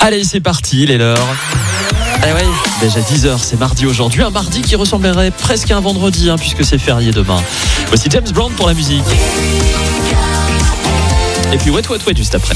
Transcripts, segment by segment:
Allez, c'est parti, il est l'heure. Eh oui, déjà 10h, c'est mardi aujourd'hui. Un mardi qui ressemblerait presque à un vendredi, puisque c'est férié demain. Voici James Brown pour la musique. Et puis Wet juste après.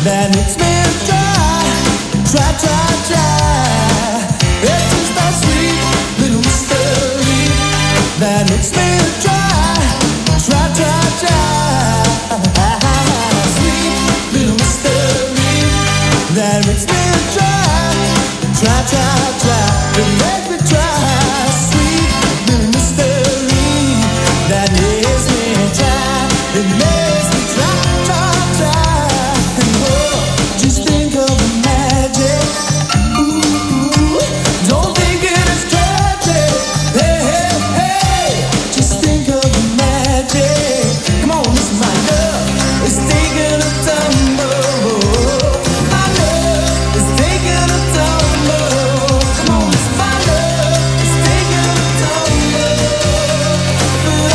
that makes me try. It's just that sweet little mystery that makes me try. Sweet little mystery that makes me try. It makes me try. Sweet little mystery that makes me try. It makes me try. And oh, just think of the magic. Ooh, don't think it is tragic. Hey, just think of the magic. Come on, listen, my love is taking a tumble. My love is taking a tumble. Come on, listen, my love is taking a tumble. But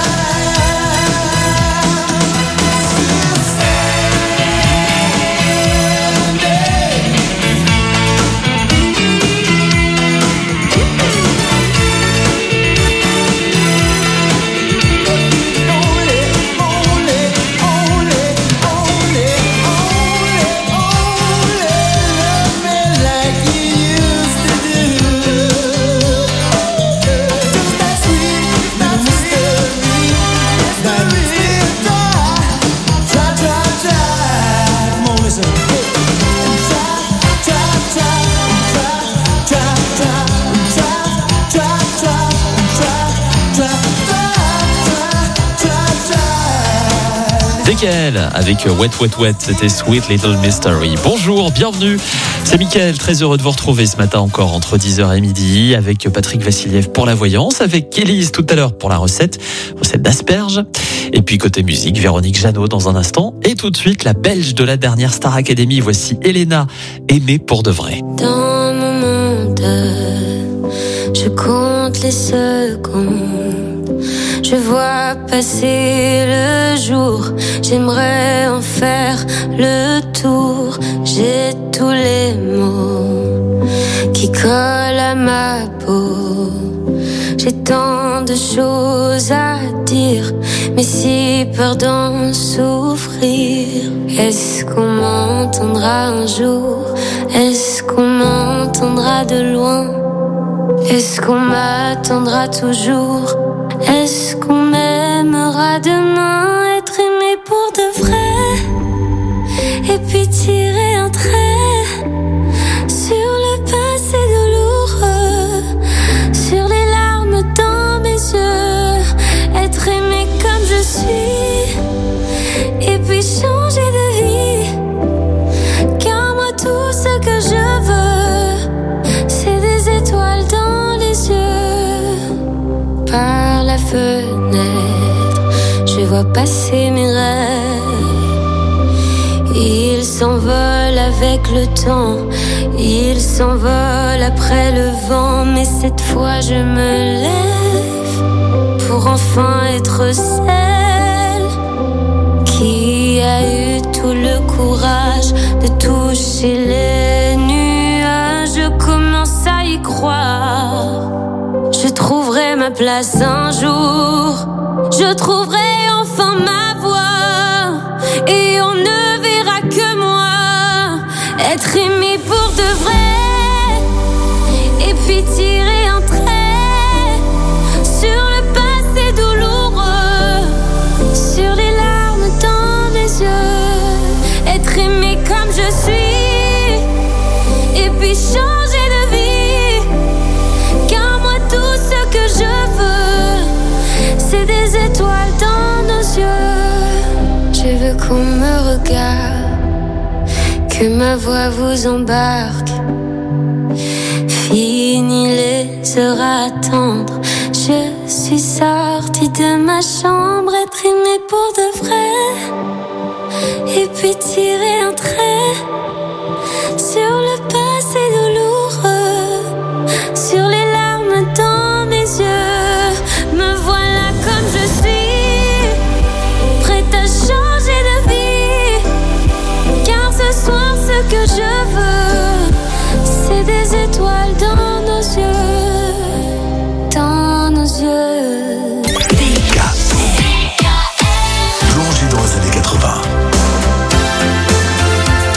DKL avec Wet, c'était Sweet Little Mystery. Bonjour, bienvenue, c'est Mickaël, très heureux de vous retrouver ce matin encore entre 10h et midi avec Patrick Vassiliev pour la voyance, avec Élise tout à l'heure pour la recette d'asperges. Et puis côté musique, Véronique Jeannot dans un instant. Et tout de suite, la Belge de la dernière Star Academy, voici Elena, aimée pour de vrai. Dans mon monde, je compte les secondes. Je vois passer le jour, j'aimerais en faire le tour. J'ai tous les mots qui collent à ma peau. J'ai tant de choses à dire, mais si peur d'en souffrir. Est-ce qu'on m'entendra un jour? Est-ce qu'on m'entendra de loin? Est-ce qu'on m'attendra toujours? Est-ce qu'on m'aimera demain? Être aimé pour de vrai, et puis tirer un trait sur le passé douloureux, sur les larmes dans mes yeux. Être aimé comme je suis, et puis changer de vie. Car moi tout ce que je veux, c'est des étoiles dans les yeux. Par la fenêtre, je vois passer mes rêves. Ils s'envolent avec le temps, ils s'envolent après le vent. Mais cette fois je me lève pour enfin être celle qui a eu tout le courage de toucher les nuages. Je commence à y croire. Je trouverai ma place un jour. Je trouverai enfin ma voie. Et on ne verra que moi. Être aimé pour de vrai. Et puis tirer un trait sur le passé douloureux, sur les larmes dans mes yeux. Être aimé comme je suis, et puis changer de vie. Car moi tout ce que je veux, c'est des étoiles dans nos yeux. Je veux qu'on me regarde, que ma voix vous embarque. Fini les heures à attendre, je suis sortie de ma chambre. Être aimée pour de vrai, et puis tirer un trait sur le passé douloureux, sur les larmes dans mes yeux. Me voilà comme je suis, prête à changer de vie. Car ce soir ce que je veux, c'est des étoiles dans nos yeux, dans nos yeux. Plongé dans les années 80.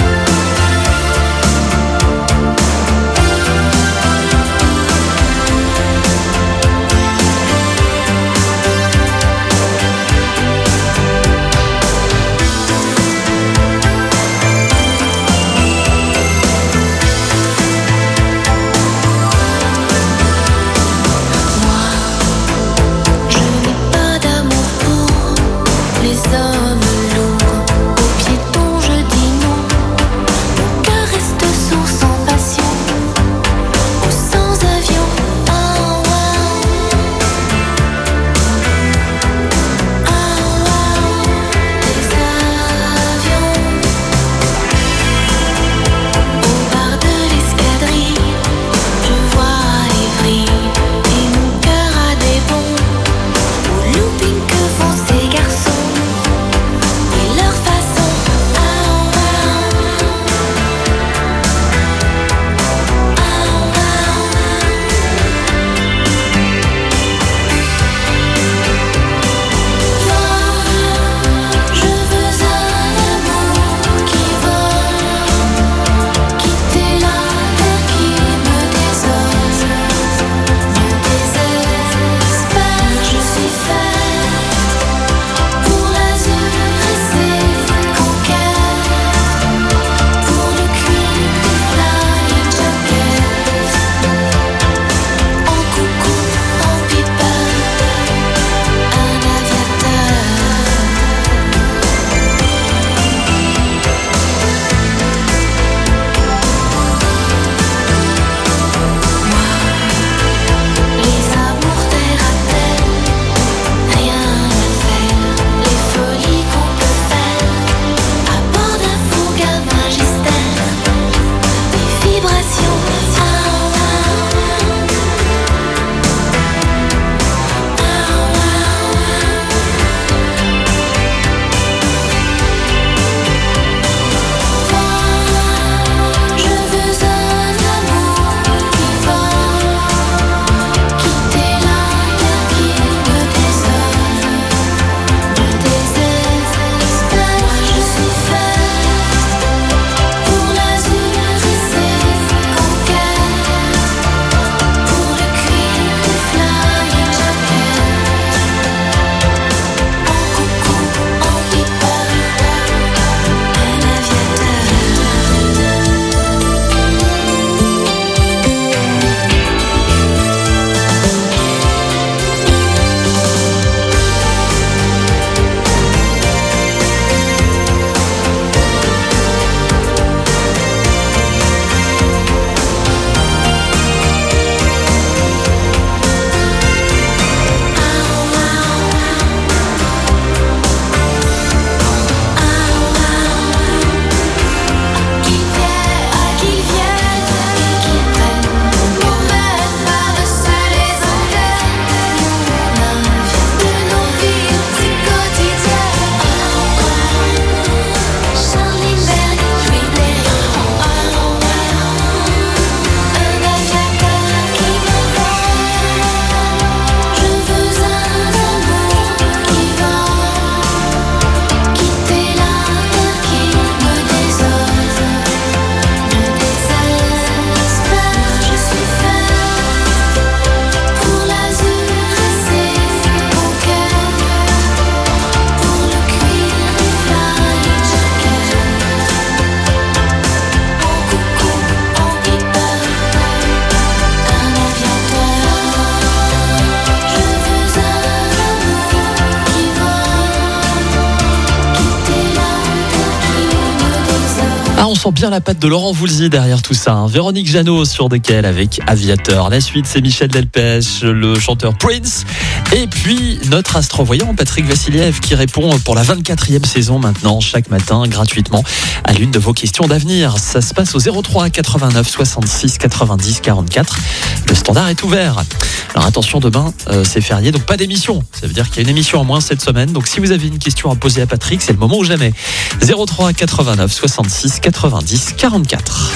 Ah, on sent bien la patte de Laurent Voulzy derrière tout ça. Véronique Jeannot sur DKL avec Aviateur. La suite, c'est Michel Delpech, le chanteur Prince. Et puis, notre astrovoyant Patrick Vassiliev qui répond pour la 24e saison maintenant, chaque matin, gratuitement, à l'une de vos questions d'avenir. Ça se passe au 03 89 66 90 44. Le standard est ouvert. Alors attention, demain, c'est férié, donc pas d'émission. Ça veut dire qu'il y a une émission en moins cette semaine. Donc si vous avez une question à poser à Patrick, c'est le moment ou jamais. 03 89 66 90 44.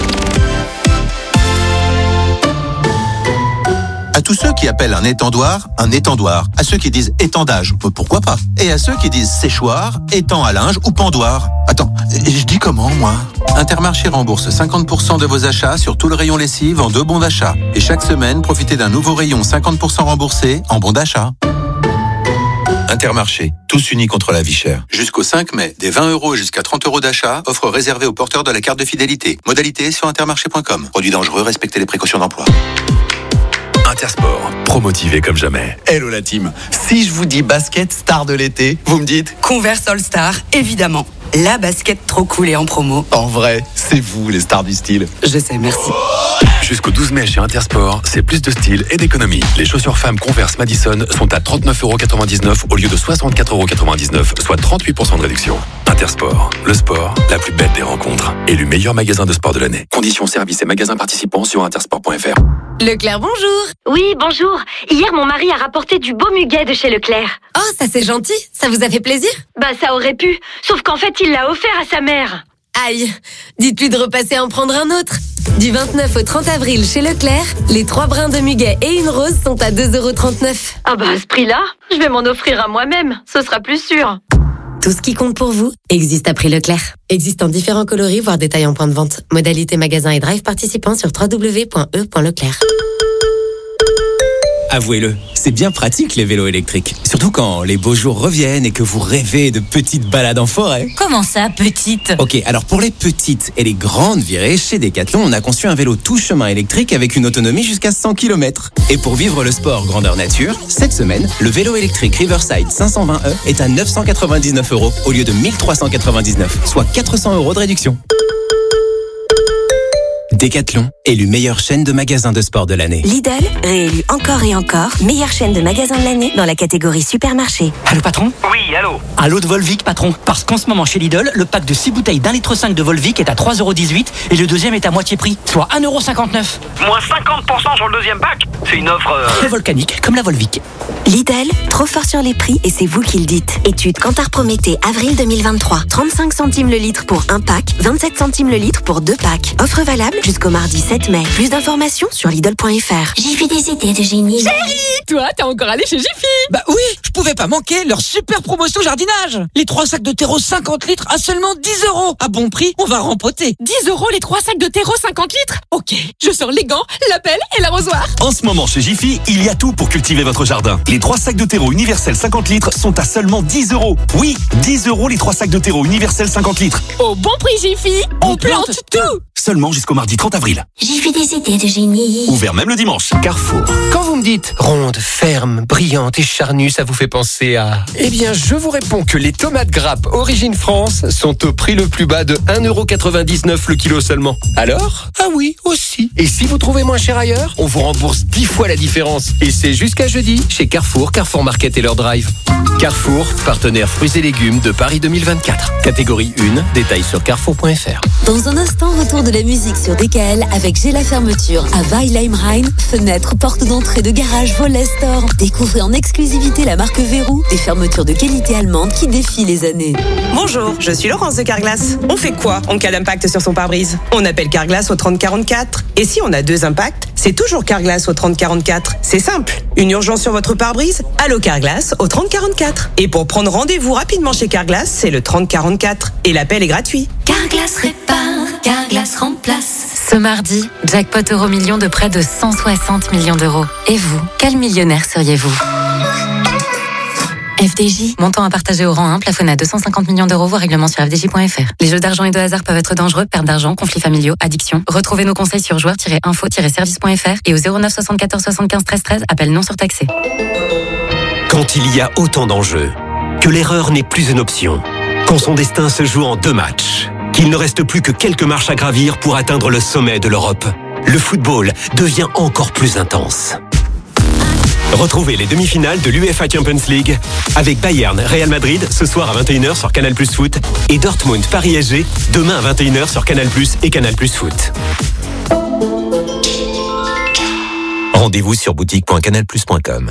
À tous ceux qui appellent un étendoir, à ceux qui disent étendage, pourquoi pas, et à ceux qui disent séchoir, étang à linge ou pendoir. Attends, je dis comment, moi ? Intermarché rembourse 50% de vos achats sur tout le rayon lessive en 2 bons d'achat. Et chaque semaine, profitez d'un nouveau rayon 50% remboursé en bons d'achat. Intermarché, tous unis contre la vie chère. Jusqu'au 5 mai, des 20 € jusqu'à 30 € d'achat, offre réservée aux porteurs de la carte de fidélité. Modalité sur intermarché.com. Produit dangereux, respectez les précautions d'emploi. Intersport, promotivé comme jamais. Hello la team. Si je vous dis basket star de l'été, vous me dites Converse All Star, évidemment. La basket trop cool et en promo. en vrai, c'est vous les stars du style. Je sais, merci. Jusqu'au 12 mai chez Intersport, c'est plus de style et d'économie. Les chaussures femmes Converse Madison sont à 39,99 € au lieu de 64,99 €, soit 38% de réduction. Intersport, le sport, la plus belle des rencontres. Élu meilleur magasin de sport de l'année. Conditions, services et magasins participants sur intersport.fr. Leclerc, bonjour. Oui, bonjour. Hier, mon mari a rapporté du beau muguet de chez Leclerc. Oh, ça c'est gentil. Ça vous a fait plaisir? Bah, ça aurait pu. Sauf qu'en fait, il l'a offert à sa mère. Aïe. Dites-lui de repasser en prendre un autre. Du 29 au 30 avril chez Leclerc, les 3 brins de muguet et une rose sont à 2,39 €. Ah bah, à ce prix-là, je vais m'en offrir à moi-même. Ce sera plus sûr. Tout ce qui compte pour vous existe à prix Leclerc. Existe en différents coloris, voire détails en point de vente. Modalité magasin et drive participants sur www.e.leclerc. Avouez-le, c'est bien pratique les vélos électriques. Surtout quand les beaux jours reviennent et que vous rêvez de petites balades en forêt. Comment ça, petite? Ok, alors pour les petites et les grandes virées, chez Decathlon, on a conçu un vélo tout chemin électrique avec une autonomie jusqu'à 100 km. Et pour vivre le sport grandeur nature, cette semaine, le vélo électrique Riverside 520e est à 999 € au lieu de 1399, soit 400 € de réduction. Decathlon, élu meilleure chaîne de magasins de sport de l'année. Lidl, réélu encore et encore, meilleure chaîne de magasins de l'année dans la catégorie supermarché. Allô patron? Oui, allô. Allô de Volvic patron. Parce qu'en ce moment chez Lidl, le pack de 6 bouteilles d'1,5 litre de Volvic est à 3,18 € et le deuxième est à moitié prix, soit 1,59 €. Moins 50% sur le deuxième pack. C'est une offre... volcanique, comme la Volvic. Lidl, trop fort sur les prix et c'est vous qui le dites. Étude Kantar Prométhée, avril 2023. 35 centimes le litre pour un pack, 27 centimes le litre pour 2 packs. Offre valable jusqu'au mardi 7 mai. Plus d'informations sur Lidl.fr. J'ai vu des idées de génie. Chérie, toi, t'es encore allé chez Jiffy? Bah oui, je pouvais pas manquer leur super promotion jardinage. Les 3 sacs de terreau 50 litres à seulement 10 €. À bon prix, on va rempoter. 10 € les 3 sacs de terreau 50 litres? Ok, je sors les gants, la pelle et l'arrosoir. En ce moment chez Jiffy, il y a tout pour cultiver votre jardin. Les 3 sacs de terreau universel 50 litres sont à seulement 10 €. Oui, 10 € les 3 sacs de terreau universel 50 litres. Au bon prix Jiffy, on plante tout. Seulement jusqu'au mardi 30 avril. J'ai vu des idées de génie. Ouvert même le dimanche. Carrefour. Quand vous me dites ronde, ferme, brillante et charnue, ça vous fait penser à... Eh bien, je vous réponds que les tomates grappes Origine France sont au prix le plus bas de 1,99 € le kilo seulement. Alors? Ah oui, aussi. Et si vous trouvez moins cher ailleurs, on vous rembourse 10 fois la différence. Et c'est jusqu'à jeudi chez Carrefour, Carrefour Market et leur drive. Carrefour, partenaire fruits et légumes de Paris 2024. Catégorie 1, détails sur carrefour.fr. Dans un instant, retour de la musique sur DKL avec J'ai la fermeture à Weilheim-Rhein. Fenêtres, portes d'entrée de garage, volets, store. Découvrez en exclusivité la marque Verrou, des fermetures de qualité allemande qui défient les années. Bonjour, je suis Laurence de Carglass. On fait quoi en cas d'impact sur son pare-brise? On appelle Carglass au 3044. Et si on a 2 impacts, c'est toujours Carglass au 3044. C'est simple. Une urgence sur votre pare-brise? Allô Carglass au 3044. Et pour prendre rendez-vous rapidement chez Carglass, c'est le 3044. Et l'appel est gratuit. Carglass répare, Carglass remplace. Ce mardi, jackpot euro-million de près de 160 millions d'euros. Et vous, quel millionnaire seriez-vous? FDJ, montant à partager au rang 1, plafonné à 250 millions d'euros, voire règlement sur fdj.fr. Les jeux d'argent et de hasard peuvent être dangereux, perte d'argent, conflits familiaux, addiction. Retrouvez nos conseils sur joueurs-info-service.fr et au 09 74 75 13 13, appel non surtaxé. Quand il y a autant d'enjeux, que l'erreur n'est plus une option, quand son destin se joue en 2 matchs, qu'il ne reste plus que quelques marches à gravir pour atteindre le sommet de l'Europe. Le football devient encore plus intense. Retrouvez les demi-finales de l'UEFA Champions League avec Bayern, Real Madrid ce soir à 21h sur Canal+ Foot et Dortmund, Paris SG demain à 21h sur Canal+ et Canal+ Foot. Rendez-vous sur boutique.canalplus.com.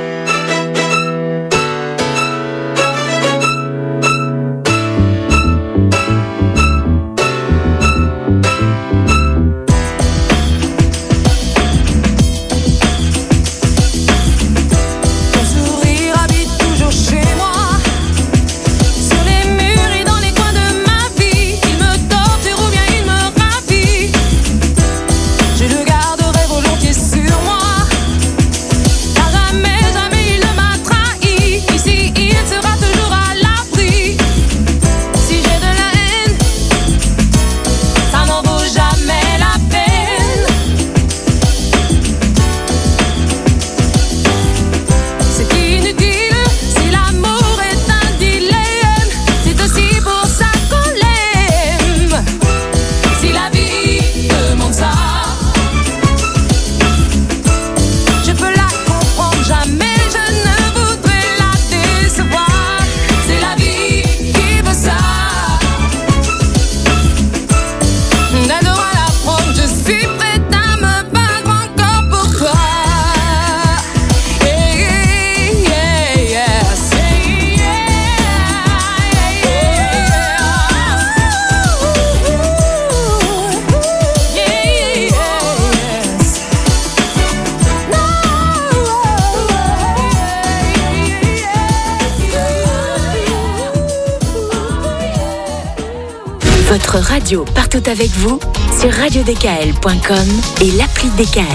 Votre radio partout avec vous sur radiodkl.com et l'appli DKL.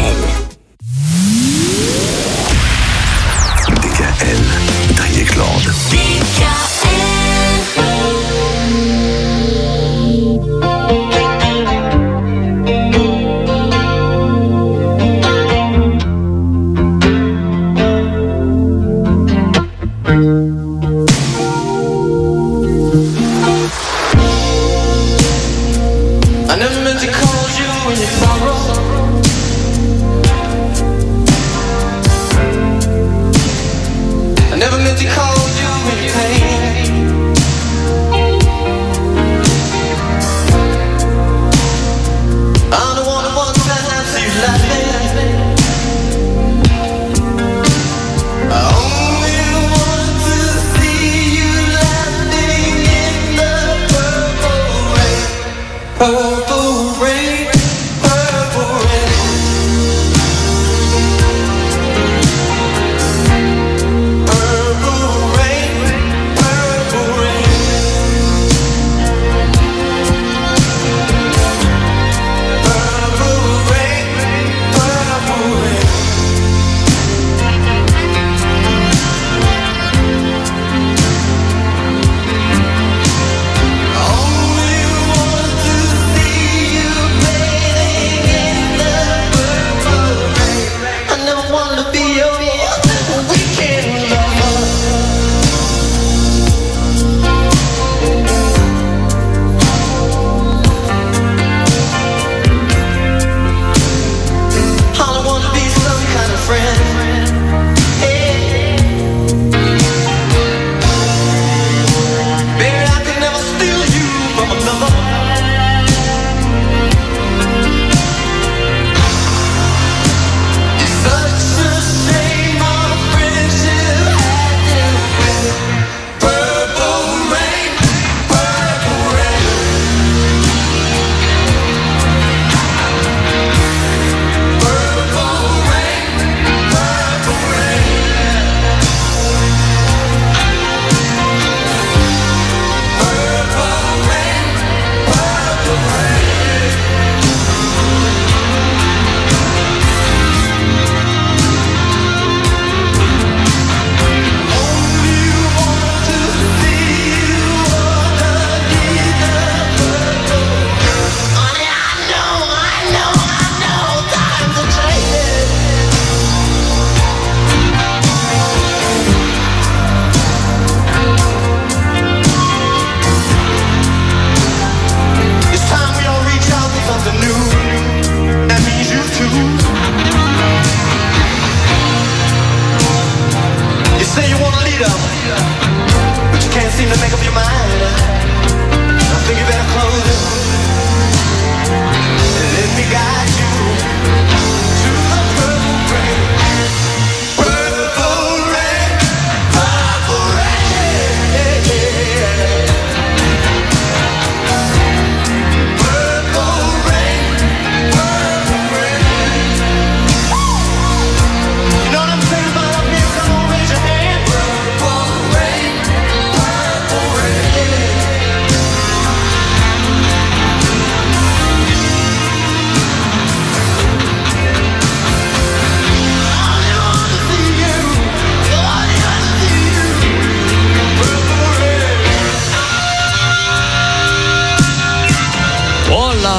DKL, Direct-Land.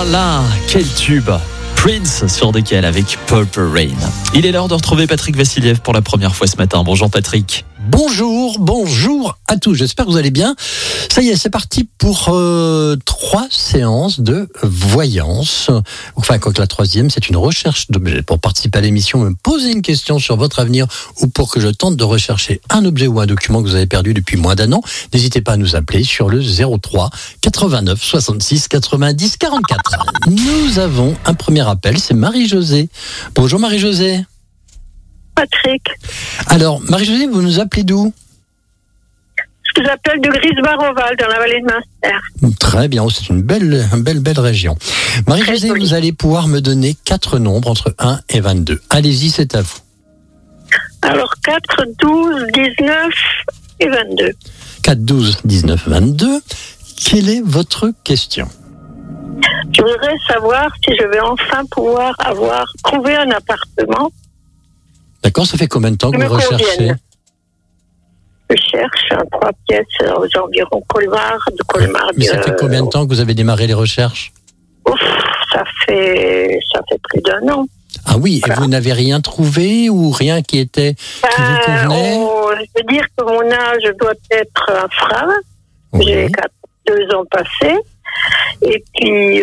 là, quel tube! Prince sur DKL avec Purple Rain. Il est l'heure de retrouver Patrick Vassiliev pour la première fois ce matin. Bonjour Patrick. Bonjour à tous. J'espère que vous allez bien. Ça y est, c'est parti pour 3 séances de voyance. Enfin, quoi que la troisième, c'est une recherche d'objets. Pour participer à l'émission, me poser une question sur votre avenir ou pour que je tente de rechercher un objet ou un document que vous avez perdu depuis moins d'un an, n'hésitez pas à nous appeler sur le 03 89 66 90 44. Nous avons un premier appel, c'est Marie-Josée. Bonjour Marie-Josée. Patrick. Alors, Marie-Josée, vous nous appelez d'où? Je vous appelle de Grisbar-Oval, dans la vallée de Munster. Très bien, c'est une belle région. Marie-Josée, vous allez pouvoir me donner 4 nombres entre 1 et 22. Allez-y, c'est à vous. Alors, 4, 12, 19 et 22. 4, 12, 19, 22. Quelle est votre question? Je voudrais savoir si je vais enfin pouvoir trouvé un appartement. D'accord, ça fait combien de temps que vous recherchez? Je cherche un 3 pièces aux environs Colmar, de Colmar. Mais ça fait combien de temps que vous avez démarré les recherches? Ça fait plus d'1 an. Ah oui, voilà. Et vous n'avez rien trouvé ou rien qui vous convenait? Je veux dire que mon âge doit être un frein. Oui. J'ai 2 ans passés. Et puis,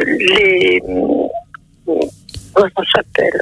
comment ça s'appelle?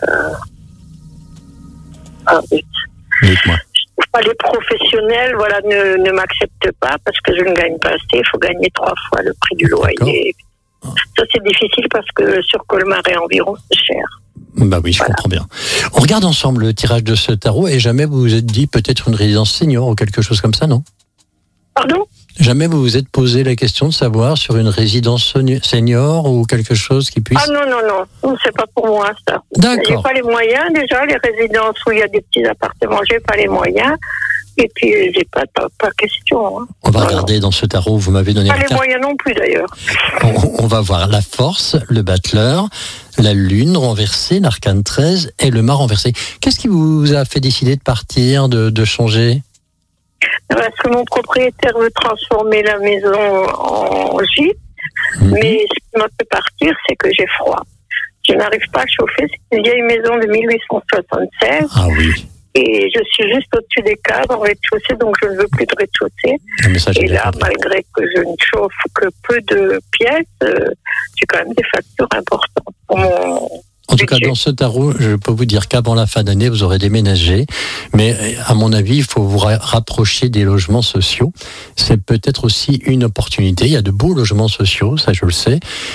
Dites-moi. Les professionnels, ne m'acceptent pas parce que je ne gagne pas assez. Il faut gagner 3 fois le prix du loyer. Ça, c'est difficile parce que sur Colmar et environ, c'est cher. Bah oui, je comprends bien. On regarde ensemble le tirage de ce tarot et jamais vous vous êtes dit peut-être une résidence senior ou quelque chose comme ça, non? Pardon? Jamais vous vous êtes posé la question de savoir sur une résidence senior ou quelque chose qui puisse... Ah non, c'est pas pour moi ça. D'accord. J'ai pas les moyens déjà, les résidences où il y a des petits appartements, j'ai pas les moyens. Et puis j'ai pas question. Hein. On va regarder dans ce tarot, vous m'avez donné... Pas les moyens non plus d'ailleurs. On va voir la force, le battleur, la lune renversée, l'arcane 13 et le mât renversé. Qu'est-ce qui vous a fait décider de partir, de changer? Parce que mon propriétaire veut transformer la maison en gîte, mais ce qui m'a fait partir, c'est que j'ai froid. Je n'arrive pas à chauffer, c'est une vieille maison de 1876. Ah oui. Et je suis juste au-dessus des caves en rez-de-chaussée, donc je ne veux plus de rez-de-chaussée. Et là, malgré que je ne chauffe que peu de pièces, j'ai quand même des factures importantes pour mon... En tout cas, dans ce tarot, je peux vous dire qu'avant la fin d'année, vous aurez déménagé. Mais à mon avis, il faut vous rapprocher des logements sociaux. C'est peut-être aussi une opportunité. Il y a de beaux logements sociaux, ça je le sais.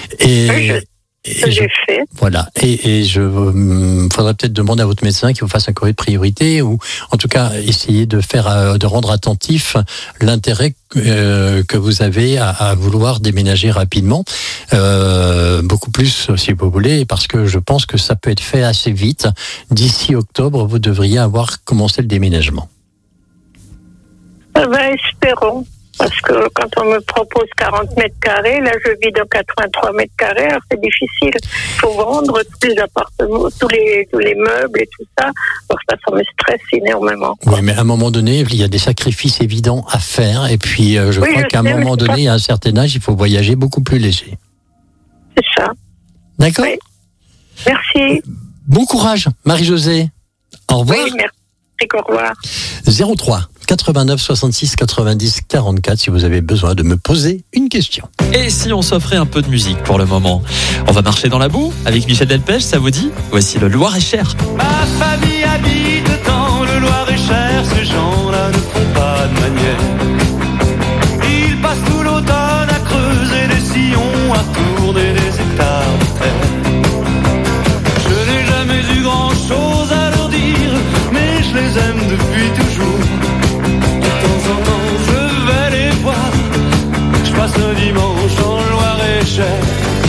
J'ai fait. Voilà. Et faudrait peut-être demander à votre médecin qu'il vous fasse un courrier de priorité ou, en tout cas, essayer de rendre attentif l'intérêt que vous avez à vouloir déménager rapidement. Beaucoup plus, si vous voulez, parce que je pense que ça peut être fait assez vite. D'ici octobre, vous devriez avoir commencé le déménagement. Espérons. Parce que quand on me propose 40 mètres carrés, là je vis dans 83 mètres carrés, alors c'est difficile. Il faut vendre tous les appartements, tous les meubles et tout ça. Alors ça me stresse énormément. Oui, mais à un moment donné, il y a des sacrifices évidents à faire. Et puis je crois qu'à un moment donné, à un certain âge, il faut voyager beaucoup plus léger. C'est ça. D'accord. Oui. Merci. Bon courage, Marie-Josée. Au revoir. Oui, merci. Au revoir. 03 89 66 90 44 si vous avez besoin de me poser une question. Et si on s'offrait un peu de musique pour le moment? On va marcher dans la boue avec Michel Delpech, ça vous dit? Voici le Loir-et-Cher. Ma famille habite dans le Loir-et-Cher, ces gens-là ne font pas de manière. Ils passent tout l'automne à creuser des sillons, à tourner des hectares de terre. Je n'ai jamais eu grand-chose à leur dire, mais je les aime depuis toujours. Le dimanche dans le Loir-et-Cher.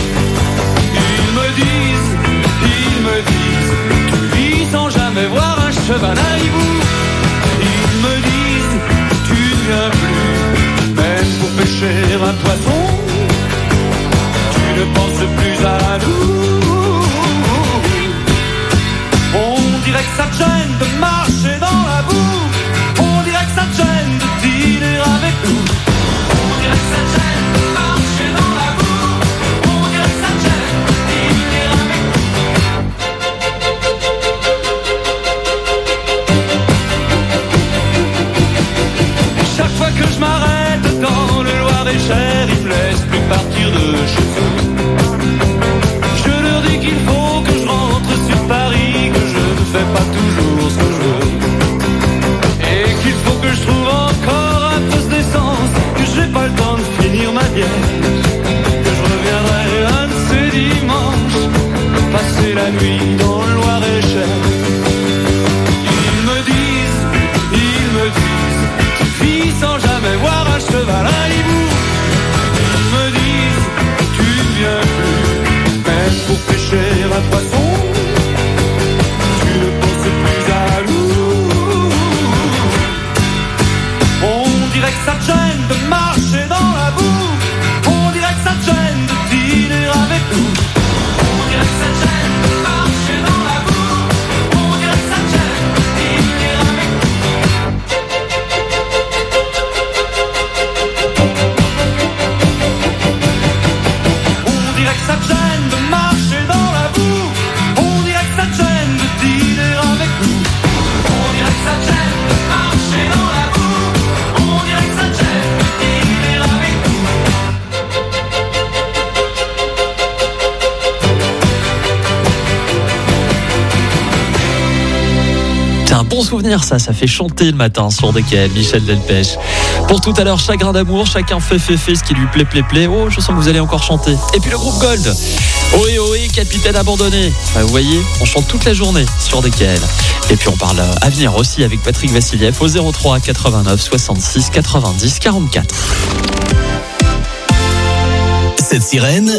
Ils me disent, tu vis sans jamais voir un cheval à hibou. Ils me disent, tu ça te gêne de marcher dans la boue. On dirait que ça te gêne de dîner avec nous. On dirait que ça te gêne de marcher dans la boue. On dirait que ça te gêne de dîner avec nous. C'est un bon souvenir, ça fait chanter le matin sur DKL, Michel Delpech. Pour tout à l'heure, chagrin d'amour, chacun fait ce qui lui plaît. Oh, je sens que vous allez encore chanter. Et puis le groupe Gold. Ohé, ohé, capitaine abandonné. Enfin, vous voyez, on chante toute la journée sur DKL. Et puis on parle avenir aussi avec Patrick Vassiliev au 03 89 66 90 44. Cette sirène,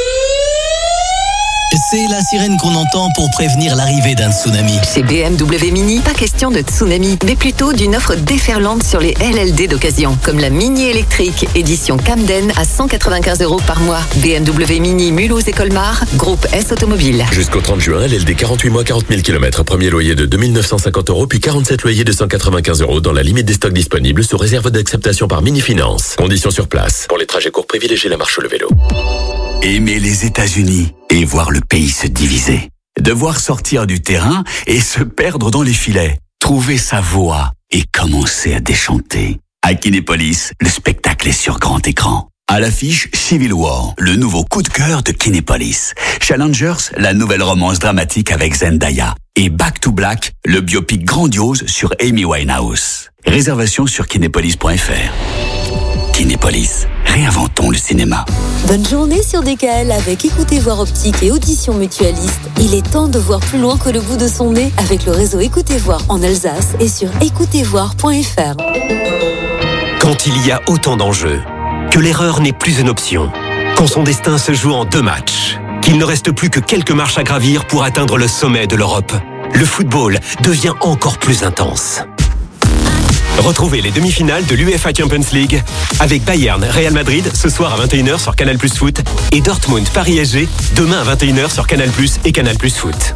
c'est la sirène qu'on entend pour prévenir l'arrivée d'un tsunami. Chez BMW Mini, pas question de tsunami, mais plutôt d'une offre déferlante sur les LLD d'occasion, comme la Mini électrique, édition Camden à 195 € par mois. BMW Mini Mulhouse et Colmar, groupe S Automobile. Jusqu'au 30 juin, LLD 48 mois, 40 000 km. Premier loyer de 2 950 €, puis 47 loyers de 195 € dans la limite des stocks disponibles, sous réserve d'acceptation par Mini Finance. Conditions sur place. Pour les trajets courts, privilégiez la marche ou le vélo. Aimer les États-Unis et voir le pays se diviser. Devoir sortir du terrain et se perdre dans les filets. Trouver sa voie et commencer à déchanter. À Kinépolis, le spectacle est sur grand écran. À l'affiche, Civil War, le nouveau coup de cœur de Kinépolis. Challengers, la nouvelle romance dramatique avec Zendaya. Et Back to Black, le biopic grandiose sur Amy Winehouse. Réservation sur kinépolis.fr. Kinépolis, réinventons le cinéma. Bonne journée sur DKL avec Écoutez Voir Optique et Audition Mutualiste. Il est temps de voir plus loin que le bout de son nez avec le réseau Écoutez Voir en Alsace et sur écoutezvoir.fr. Quand il y a autant d'enjeux, que l'erreur n'est plus une option, quand son destin se joue en 2 matchs, qu'il ne reste plus que quelques marches à gravir pour atteindre le sommet de l'Europe, le football devient encore plus intense. Retrouvez les demi-finales de l'UEFA Champions League avec Bayern Real Madrid ce soir à 21h sur Canal+ Foot et Dortmund Paris SG demain à 21h sur Canal+ et Canal+ Foot.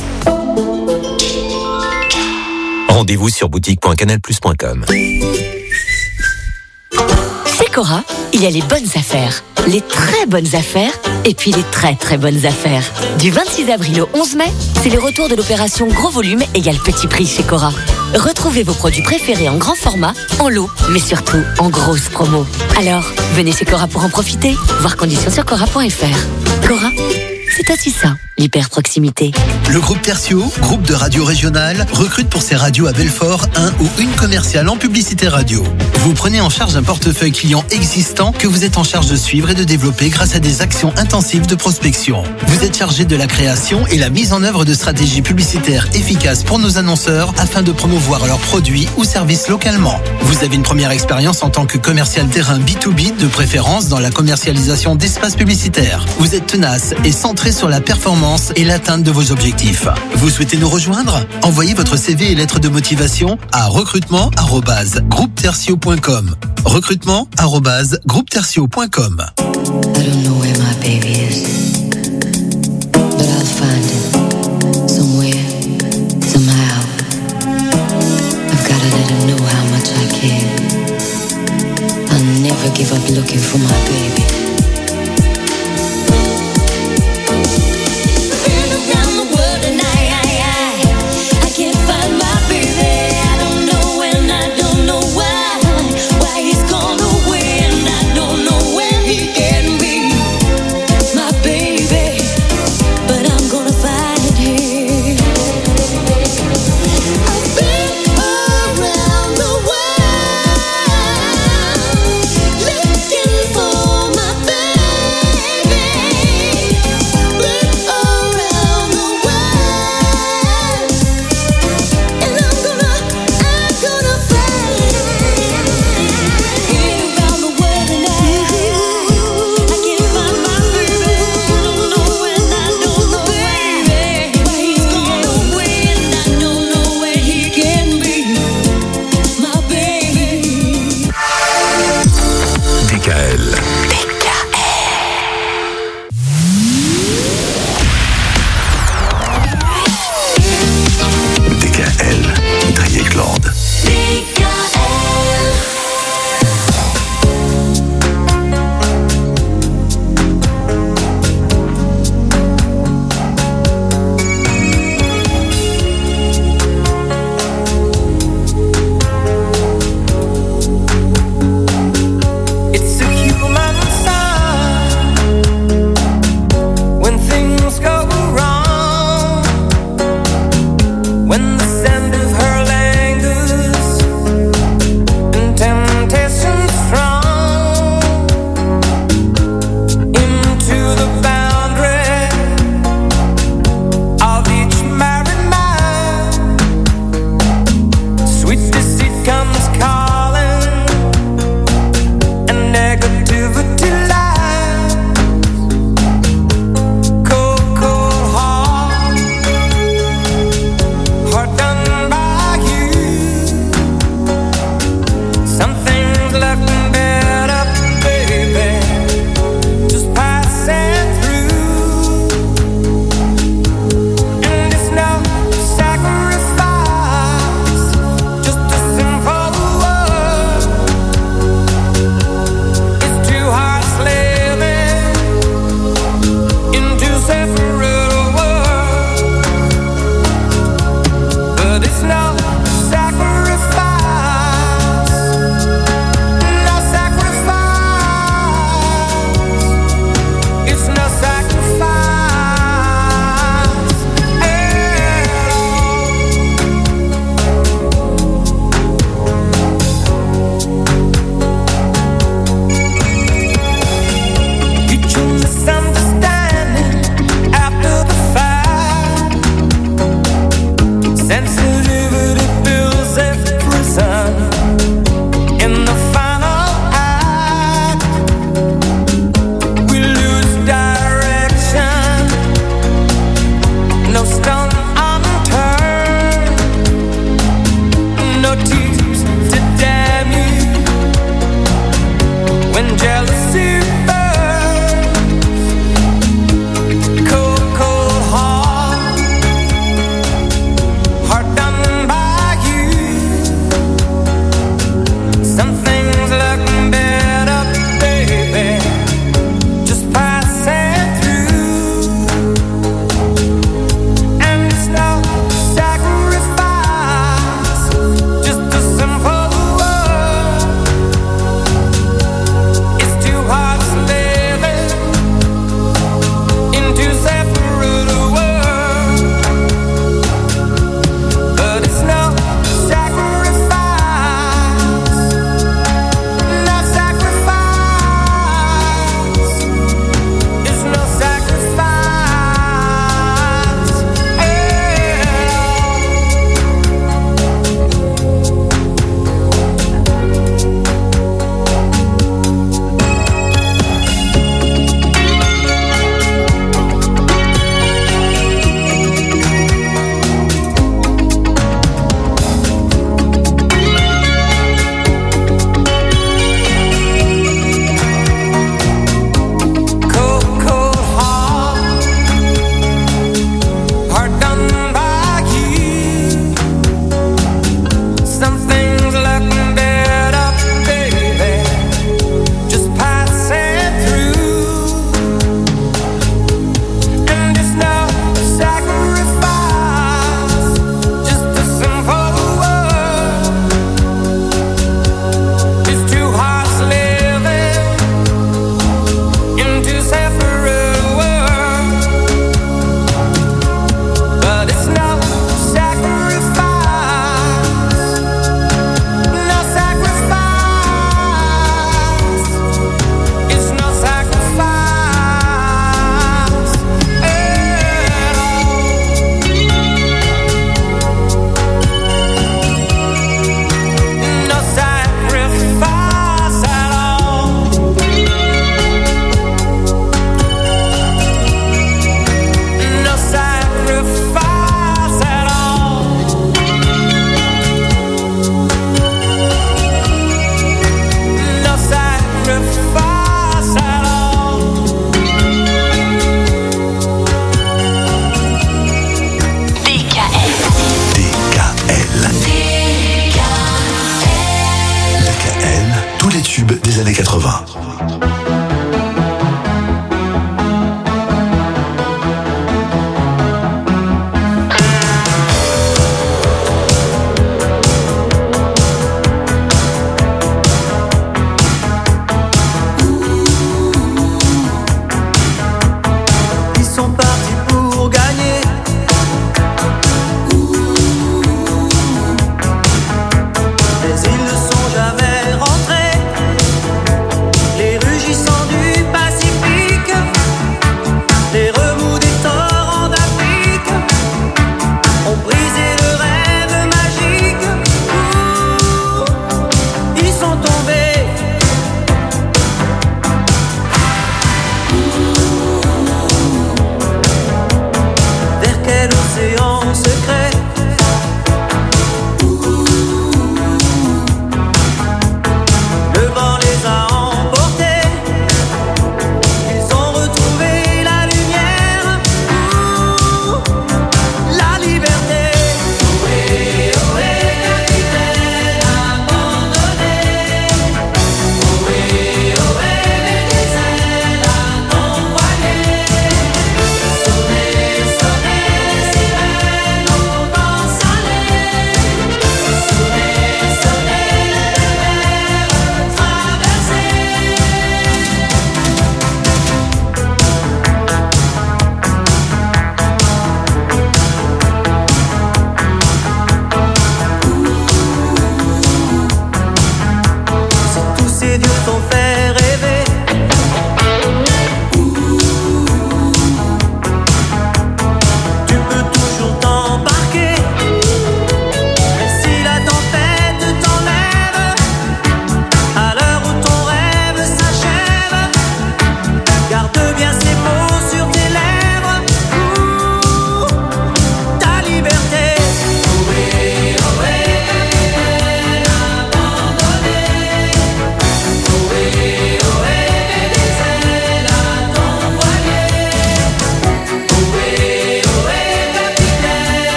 Rendez-vous sur boutique.canalplus.com. Chez Cora, il y a les bonnes affaires, les très bonnes affaires et puis les très très bonnes affaires. Du 26 avril au 11 mai, c'est le retour de l'opération Gros Volume égale Petit Prix chez Cora. Retrouvez vos produits préférés en grand format, en lot, mais surtout en grosse promo. Alors, venez chez Cora pour en profiter. Voir conditions sur cora.fr. Cora, c'est aussi ça, l'hyper-proximité. Le groupe Tertio, groupe de radio régionale, recrute pour ses radios à Belfort un ou une commerciale en publicité radio. Vous prenez en charge un portefeuille client existant que vous êtes en charge de suivre et de développer grâce à des actions intensives de prospection. Vous êtes chargé de la création et la mise en œuvre de stratégies publicitaires efficaces pour nos annonceurs afin de promouvoir leurs produits ou services localement. Vous avez une première expérience en tant que commercial terrain B2B, de préférence dans la commercialisation d'espaces publicitaires. Vous êtes tenace et centré sur la performance et l'atteinte de vos objectifs. Vous souhaitez nous rejoindre ? Envoyez votre CV et lettre de motivation à recrutement@groupetertio.com. recrutement@groupetertio.com. I don't know where my baby is, but I'll find it somewhere, somehow. I've gotta let him know how much I care. I'll never give up looking for my baby. My baby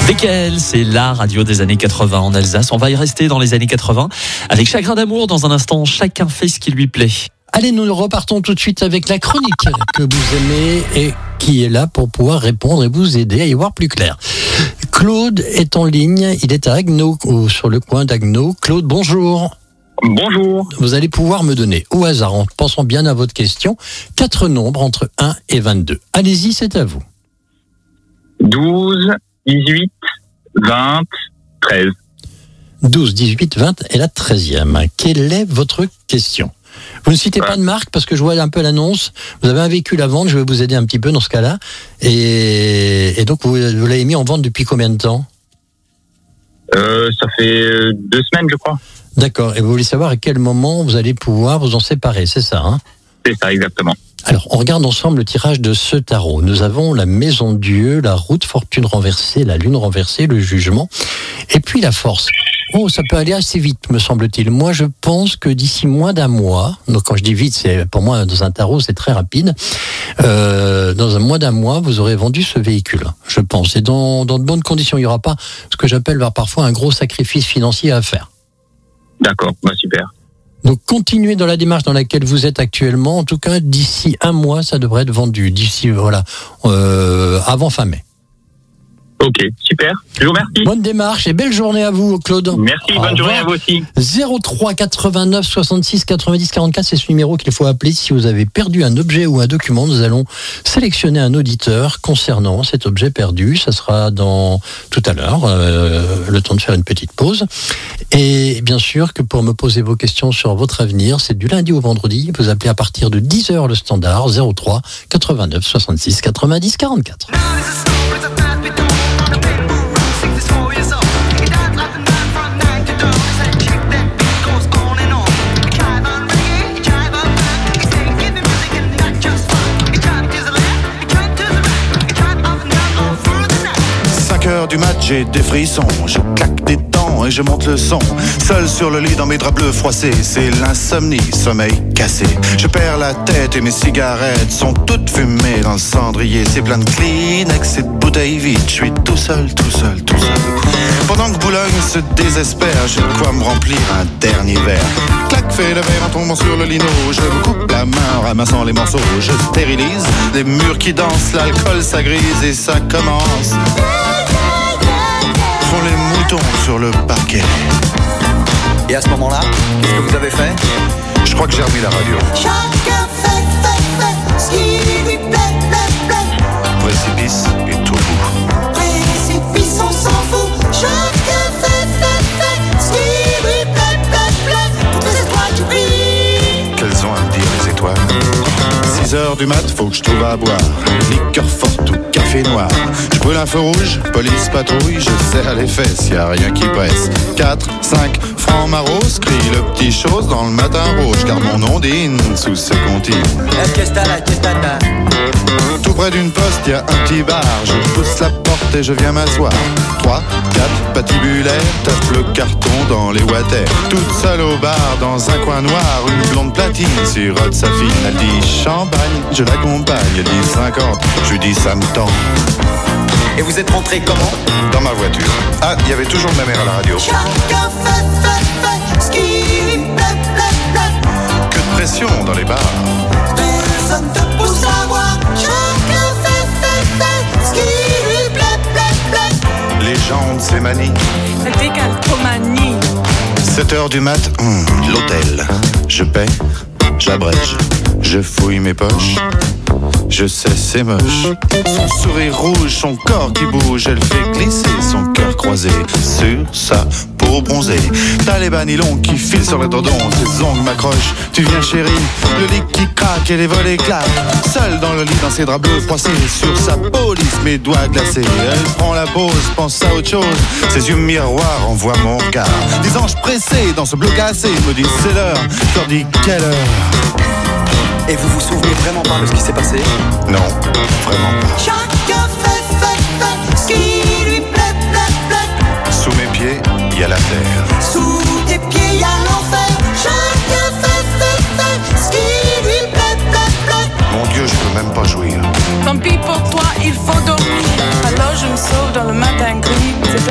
DKL, c'est la radio des années 80 en Alsace. On va y rester dans les années 80 avec Chagrin d'amour dans un instant. Chacun fait ce qui lui plaît. Allez, nous repartons tout de suite avec la chronique que vous aimez et qui est là pour pouvoir répondre et vous aider à y voir plus clair. Claude est en ligne, il est à Haguenau, sur le coin d'Haguenau. Claude, bonjour. Bonjour. Vous allez pouvoir me donner au hasard, en pensant bien à votre question, 4 nombres entre 1 et 22. Allez-y, c'est à vous. 12, 18, 20, 13. 12, 18, 20 et la 13e. Quelle est votre question ? Vous ne citez pas de marque parce que je vois un peu l'annonce. Vous avez un véhicule à vendre, je vais vous aider un petit peu dans ce cas-là. Et donc, vous l'avez mis en vente depuis combien de temps ? Ça fait 2 semaines, je crois. D'accord. Et vous voulez savoir à quel moment vous allez pouvoir vous en séparer, c'est ça, hein ? C'est ça, exactement. Alors, on regarde ensemble le tirage de ce tarot. Nous avons la maison de Dieu, la route, fortune renversée, la lune renversée, le jugement, et puis la force. Oh, ça peut aller assez vite, me semble-t-il. Moi, je pense que d'ici moins d'un mois, donc quand je dis vite, c'est pour moi, dans un tarot, c'est très rapide, dans un moins d'un mois, vous aurez vendu ce véhicule, je pense. Et dans de bonnes conditions, il n'y aura pas ce que j'appelle parfois un gros sacrifice financier à faire. D'accord, super. Donc, continuez dans la démarche dans laquelle vous êtes actuellement. En tout cas, d'ici un mois, ça devrait être vendu. D'ici, avant fin mai. Ok, super. Je vous remercie. Bonne démarche et belle journée à vous, Claude. Merci, bonne journée à vous aussi. 03 89 66 90 44, c'est ce numéro qu'il faut appeler si vous avez perdu un objet ou un document. Nous allons sélectionner un auditeur concernant cet objet perdu. Ça sera tout à l'heure, le temps de faire une petite pause. Et bien sûr que pour me poser vos questions sur votre avenir, c'est du lundi au vendredi. Vous appelez à partir de 10h le standard 03 89 66 90 44. 5h du match, j'ai des frissons, je claque des dents et je monte le son. Seul sur le lit dans mes draps bleus froissés, c'est l'insomnie, sommeil cassé. Je perds la tête et mes cigarettes sont toutes fumées dans le cendrier. C'est plein de Kleenex et de bouteilles vides, je suis tout seul. Pendant que Boulogne se désespère, j'ai de quoi me remplir un dernier verre. Clac, fait le verre en tombant sur le lino. Je me coupe la main en ramassant les morceaux. Je stérilise les murs qui dansent, l'alcool ça grise et ça commence. Font les moutons sur le parquet. Et à ce moment-là, qu'est-ce que vous avez fait ? Je crois que j'ai remis la radio. Chacun fait ce qui lui plaît. Précipice et tout bout. Précipice, on s'en fout. Chacun fait ce qui lui plaît. Toutes les étoiles qui brillent. Qu'elles ont à dire les étoiles. 6h du mat, faut que je trouve à boire. Liqueur forte ou café noir. Je brûle un feu rouge, police patrouille. Je serre les fesses, y a rien qui presse. 4, 5, francs maros. Crie le petit chose dans le matin rouge. Car mon ondine sous ses comptines. Tout près d'une poste, y a un petit bar. Je pousse la porte et je viens m'asseoir. 3, 4, patibulaire. Tape le carton dans les water. Toute seule au bar, dans un coin noir. Une blonde platine sirote sa fine. Elle dit champagne, je l'accompagne. Elle dit 50, je lui dis ça me tend. Et vous êtes rentré comment ? Dans ma voiture. Ah, il y avait toujours ma mère à la radio. Chacun fait ce qui lui plaît. Que de pression dans les bars. Personne te pousse à boire. Chacun fait ce qui lui plaît. Les gens de ces manies. La décalcomanie. 7h du mat, l'hôtel. Je paie, j'abrège. Je fouille mes poches. Je sais, c'est moche. Son sourire rouge, son corps qui bouge. Elle fait glisser son cœur croisé sur sa peau bronzée. T'as les bas nylons qui filent sur les tendons. Tes ongles m'accrochent, tu viens chérie. Le lit qui craque et les volets claquent. Seule dans le lit, dans ses draps bleus froissés. Sur sa police, mes doigts glacés. Elle prend la pause, pense à autre chose. Ses yeux miroirs envoient mon regard. Des anges pressés dans ce bloc cassé me disent c'est l'heure. Je leur dis quelle heure. Et vous vous souvenez vraiment pas de ce qui s'est passé ? Non, vraiment pas. Chacun fait ce qui lui plaît. Sous mes pieds, il y a la terre. Sous tes pieds, il y a l'enfer. Chacun fait ce qui lui plaît. Mon Dieu, je peux même pas jouir. Tant pis pour toi, il faut dormir. Alors je me sauve dans le matin gris.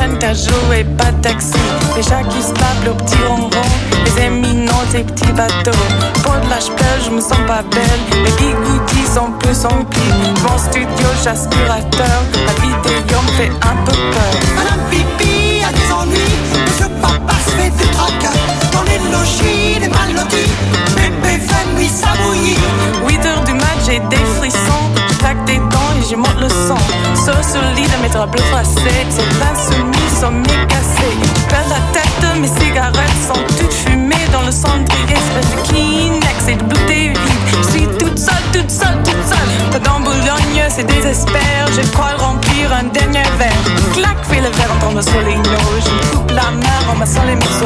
ta jouée, pas de taxi. Les chats qui se tapent au petit ronron, les éminents, ces petits bateaux. Pour de la ch'pelle, je me sens pas belle. Les bigoudis sont plus emplis. Mon studio, j'aspirateur. La vidéo me fait un peu peur. Madame Pipi a des ennuis. Monsieur Papa se fait des tracas. Dans les logis, les mal lotis. Bébé fait nuit, ça bouillit. 8h du mat, j'ai des frissons. Je claque des dents et j'y monte le son. Sur le lit de mes draps bleus froissés. Ces insoumis sont mécassés. Je perds la tête, mes cigarettes sont toutes fumées dans le cendrier. Espèce de Kleenex et de bouteille vide. Je suis toute seule. T'as dans Boulogne, c'est désespère. Je crois remplir un dernier verre. Clac, fais le verre en tombant sur les noix. Je me coupe la main en massant les museaux.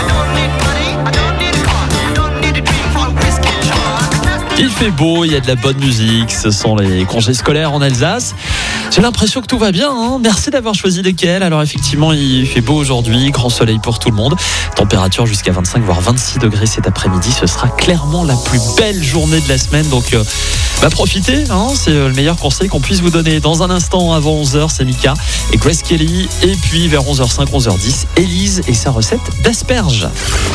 Il fait beau, il y a de la bonne musique, ce sont les congés scolaires en Alsace. J'ai l'impression que tout va bien, hein. Merci d'avoir choisi DKL. Alors effectivement, il fait beau aujourd'hui, grand soleil pour tout le monde. Température jusqu'à 25 voire 26 degrés cet après-midi. Ce sera clairement la plus belle journée de la semaine. Donc profitez, hein. C'est le meilleur conseil qu'on puisse vous donner. Dans un instant, avant 11h, c'est Mika et Grace Kelly. Et puis vers 11h05, 11h10, Élise et sa recette d'asperges.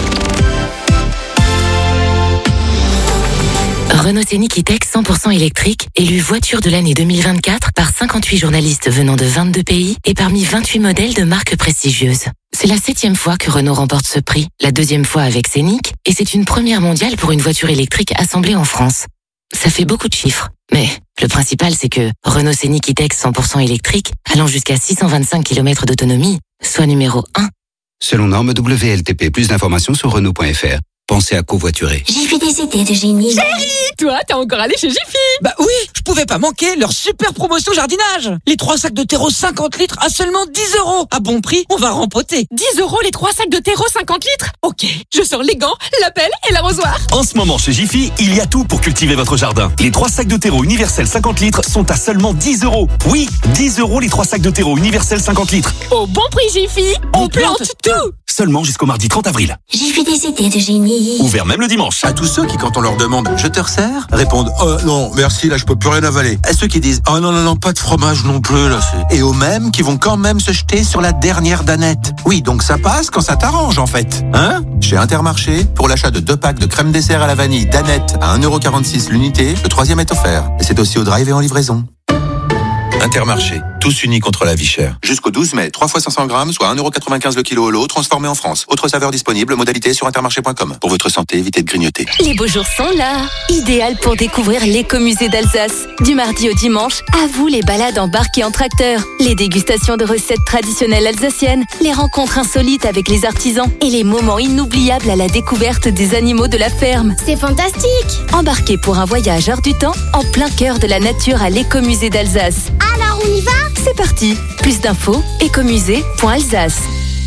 Renault Scénic E-Tech 100% électrique, élu voiture de l'année 2024 par 58 journalistes venant de 22 pays et parmi 28 modèles de marques prestigieuses. C'est la 7e fois que Renault remporte ce prix, la 2e fois avec Scénic, et c'est une première mondiale pour une voiture électrique assemblée en France. Ça fait beaucoup de chiffres, mais le principal c'est que Renault Scénic E-Tech 100% électrique, allant jusqu'à 625 km d'autonomie, soit numéro 1. Selon norme WLTP, plus d'informations sur Renault.fr. Pensez à covoiturer. J'ai fait des idées de génie. Chérie, toi, t'es encore allé chez Jiffy? Bah oui, je pouvais pas manquer leur super promotion jardinage. Les 3 sacs de terreau 50 litres à seulement 10 €. À bon prix, on va rempoter. 10 € les 3 sacs de terreau 50 litres? Ok, je sors les gants, la pelle et l'arrosoir. En ce moment chez Jiffy, il y a tout pour cultiver votre jardin. Les 3 sacs de terreau universel 50 litres sont à seulement 10 €. Oui, 10 € les 3 sacs de terreau universel 50 litres. Au bon prix Jiffy, on plante tout. Seulement jusqu'au mardi 30 avril. J'ai fait des idées de génie. Ouvert même le dimanche. À tous ceux qui, quand on leur demande « Je te resserre ?» répondent « Oh non, merci, là je peux plus rien avaler ». À ceux qui disent « Oh non, pas de fromage non plus, là c'est... » Et aux mêmes qui vont quand même se jeter sur la dernière danette. Oui, donc ça passe quand ça t'arrange en fait. Hein ? Chez Intermarché, pour l'achat de 2 packs de crème dessert à la vanille danette à 1,46 € l'unité, le 3e est offert. Et c'est aussi au drive et en livraison. Intermarché, tous unis contre la vie chère. Jusqu'au 12 mai, 3 fois 500 grammes, soit 1,95 € le kilo au lot, transformé en France. Autre saveur disponible, modalité sur intermarché.com. Pour votre santé, évitez de grignoter. Les beaux jours sont là. Idéal pour découvrir l'écomusée d'Alsace. Du mardi au dimanche, à vous les balades embarquées en tracteur, les dégustations de recettes traditionnelles alsaciennes, les rencontres insolites avec les artisans et les moments inoubliables à la découverte des animaux de la ferme. C'est fantastique! Embarquez pour un voyage hors du temps, en plein cœur de la nature à l'écomusée d'Alsace. Alors on y va? C'est parti. Plus d'infos, écomusée.alsace.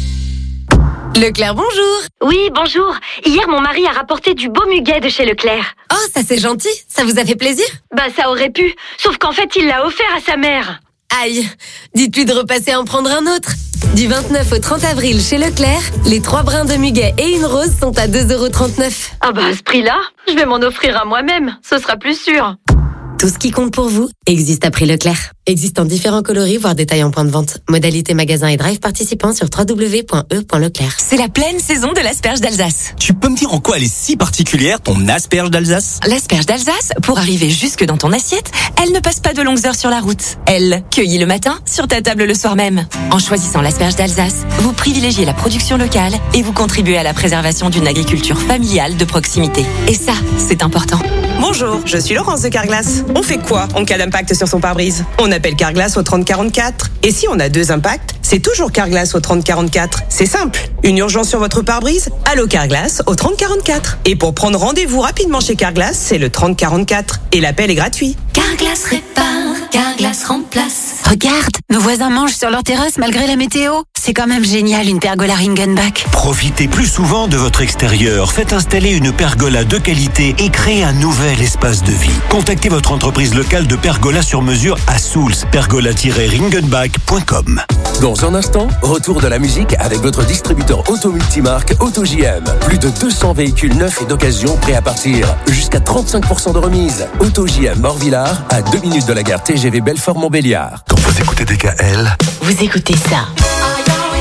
Leclerc, bonjour. Oui, bonjour. Hier, mon mari a rapporté du beau muguet de chez Leclerc. Oh, ça c'est gentil. Ça vous a fait plaisir? Bah, ça aurait pu. Sauf qu'en fait, il l'a offert à sa mère. Aïe. Dites-lui de repasser en prendre un autre. Du 29 au 30 avril chez Leclerc, les 3 brins de muguet et une rose sont à 2,39 €. Ah bah, à ce prix-là, je vais m'en offrir à moi-même. Ce sera plus sûr. Tout ce qui compte pour vous existe à prix Leclerc. Existe en différents coloris, voire détails en point de vente. Modalité magasin et drive participant sur www.e.leclerc. C'est la pleine saison de l'asperge d'Alsace. Tu peux me dire en quoi elle est si particulière, ton asperge d'Alsace? L'asperge d'Alsace, pour arriver jusque dans ton assiette, elle ne passe pas de longues heures sur la route. Elle, cueillie le matin, sur ta table le soir même. En choisissant l'asperge d'Alsace, vous privilégiez la production locale et vous contribuez à la préservation d'une agriculture familiale de proximité. Et ça, c'est important. Bonjour, je suis Laurence de Carglass. On fait quoi en cas d'impact sur son pare-brise? On appelle Carglass au 3044. Et si on a 2 impacts, c'est toujours Carglass au 3044. C'est simple. Une urgence sur votre pare-brise? Allô Carglass au 3044. Et pour prendre rendez-vous rapidement chez Carglass, c'est le 3044. Et l'appel est gratuit. Carglass répare, Carglass remplace. Regarde, nos voisins mangent sur leur terrasse malgré la météo. C'est quand même génial une pergola Ringenbach. Profitez plus souvent de votre extérieur. Faites installer une pergola de qualité et créez un nouvel espace de vie. Contactez votre entreprise locale de pergola sur mesure à Souls, pergola-ringenbach.com. Dans un instant, retour de la musique avec votre distributeur auto multimarque AutoJM. Plus de 200 véhicules neufs et d'occasion prêts à partir. Jusqu'à 35% de remise. AutoJM Morvillard, à 2 minutes de la gare TGV Belfort-Montbéliard. Quand vous écoutez DKL, vous écoutez ça.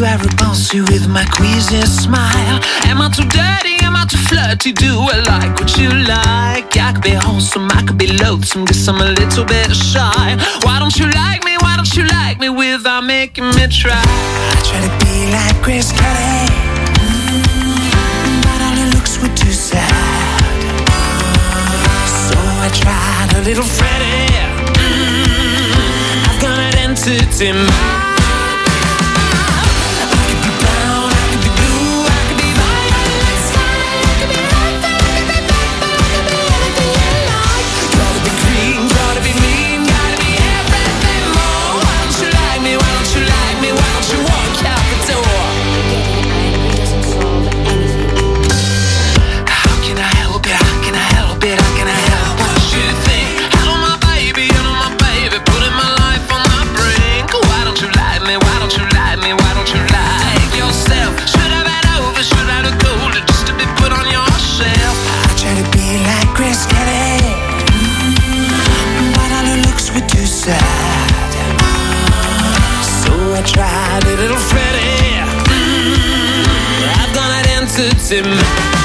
Do I repulse you with my queasy smile? Am I too dirty? Am I too flirty? Do I like what you like? I could be wholesome, I could be loathsome, guess I'm a little bit shy. Why don't you like me? Why don't you like me without making me try? I try to be like Grace Kelly, but all her looks were too sad. So I tried a little Freddie. I've got an entity mind. Tried a little Freddie. I've gone out into